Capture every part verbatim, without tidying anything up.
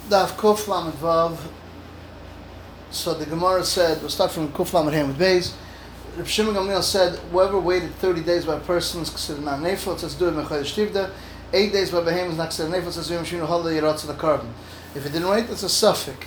Daf Kuf Lamed Vav. So the Gemara said, we'll start from Kuf Lamed Hem with Beis. Reb Shimon Gamliel said, whoever waited thirty days by a person is considered not nefil. It says, do it mechodesh tivda. Eight days by Behem is not considered nefil. It says, yom shinu holiday yiratz the carbon. If it didn't wait, it's a suffix.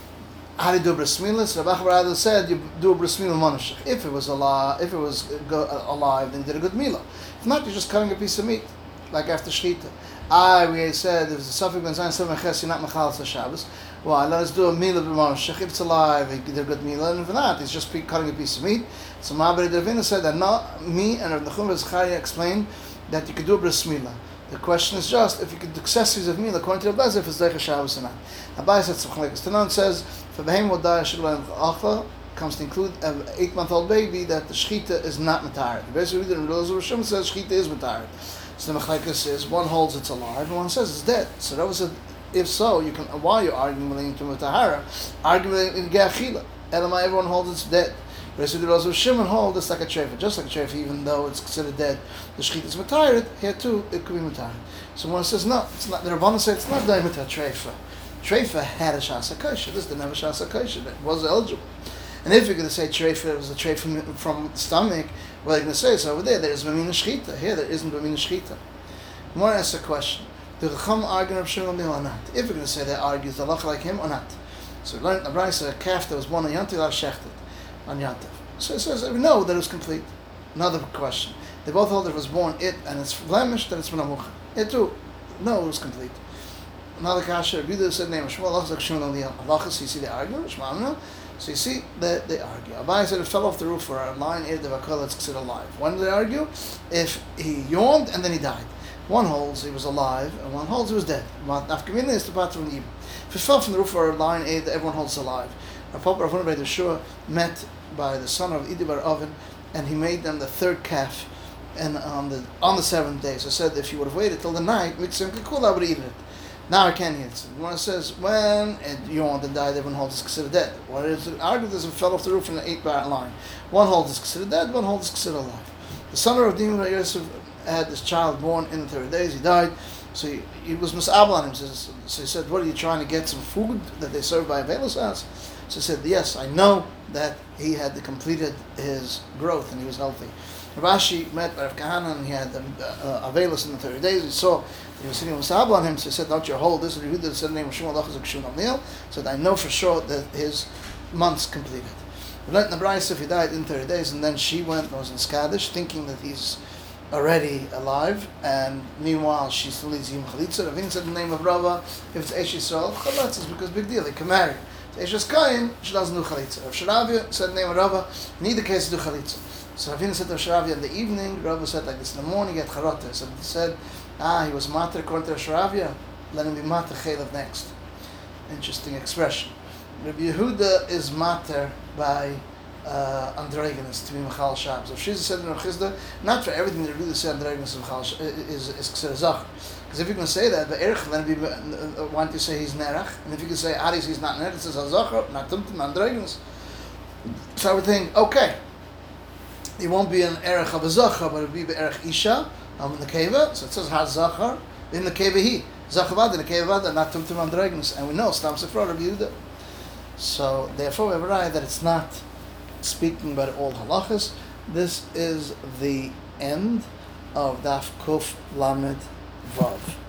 How do you do bris milah? Rabbi Achbar said, you do a bris milah monashach. If it was alive, if it was alive, then you did a good milah. If not, you're just cutting a piece of meat, like after shechita. I we said if it's a suffix ben zayin seven ches, you're not mechal Shabbos. Well, let's do a milah b'monashach. If it's alive, you did a good milah, and if not, it's just cutting a piece of meat. So Ma'abed Ravina said that not me and Rav Nachum Zechariah explained that you could do a bris milah. The question is just if you could do accessories of milah according to the Bezer, if it's Zeicha Shabbos or not. Abai said Tzachlekas Tanan says if a behem will die, Shulay Achla comes to include an eight-month-old baby that the shechita is not matarid. Basically, the Rosh Hashanah says shechita is matarid. So the Mechlekas is one holds it's alive and one says it's dead. So that was a, if so, you can while you're arguing relating to Matahara, arguing in Geachila. Elamai, everyone holds it's dead. Basically, the Rosh Hashanah hold it's like a trefa, just like a trefa, even though it's considered dead. The shechita is matarid. Here too, it could be matarid. So one says no, it's not. The Rabbanan say it's not daimata trefa. Trefa had a shasa kosher. This didn't have a shasa kosher. It was eligible. And if you're going to say trefa, it was a trefa from, from the stomach, well, you're going to say it's over there. There is b'mina shechita. Here, there isn't b'mina shechita. More asks a question: do the Chacham argue Reb Shimon or not? If you're going to say they argue the halacha like him or not, so we learned in the Brisa a calf that was born on Yantiv was shechted on Yantiv. So it says we know that it was complete. Another question: they both hold that it was born it and it's blemished, that it's menamucha. It too, no, it was complete. Another kasha, Rabbi said name Shmuel Lachas like Shimon on the halachas. You see they argue Shmuel. So you see that they argue. Abai said it fell off the roof for a lion ate the vakal that's considered alive. When did they argue? If he yawned and then he died. One holds he was alive and one holds he was dead. Nafkamina is the pattern of the evil. If it fell from the roof for a lion ate, everyone holds alive. Rav Papa Rav Huna Beit Yeshua met by the son of Idi Bar Oven, and he made them the third calf, and on the on the seventh day. So I said if you would have waited till the night, Mitzvah Kikul, I would have eaten it. Now I can't eat it. One says when it yawned and died, everyone holds it's considered dead. What is it? Argued as it fell off the roof in an eight bar line. One holds it's considered dead, one holds it's considered alive. The son of Dinah Bar Yosef had this child born in the thirty days. He died, so he, he was misabel on him. So, so he said, "What are you trying to get some food that they serve by Avelos house?" So he said, "Yes, I know that he had completed his growth and he was healthy." Rashi met Rav Kahana and he had uh, Avelos in the thirty days. He saw he was sitting with Misabel on him, so he said, "Don't you hold this?" And he said, "The name of Shmuel Lachas Shmuel Gamliel." Said, "I know for sure that his months completed." We learned in the Brisa if he died in thirty days, and then she went and was in Skadish, thinking that he's already alive, and meanwhile she still needs Yom Chalitza. Ravin said the name of Rava, if it's Eish Yisrael, Chalatz is because big deal, they can marry. If it's Eish Kain, she doesn't do Chalitza. Rav Sharavia said the name of Rava, in either case do Chalitza. So Ravin said to Rav Sharavia in the evening, Rava said like this, in the morning at Charata. So he said, ah, he was Mater according to Rav Sharavia, let him be Mater Chelev next. Interesting expression. Rabbi Yehuda is Mater by Uh, androgynous to be Mechal Shabbos. If she's said in her Chizda, not for everything that really said androgynous is is considered Zach. Because if you can say that, the Erech, then be uh, want to say he's Nerach, and if you can say Aris he's not Nerach, it says Hazachar, not Tumtum, androgynous. So I would think, okay, it won't be an Erech of a Zachar, but it would be the Erech Isha, um, in the Keva, so it says Hazachar, in the Keva he, Zachavad, in the Keva, not Tumtum, androgynous, and we know, Stam Sefra, Rabbi Yehuda. So therefore we have a right that it's not speaking about all halachas. This is the end of Daf Kuf Lamed Vav.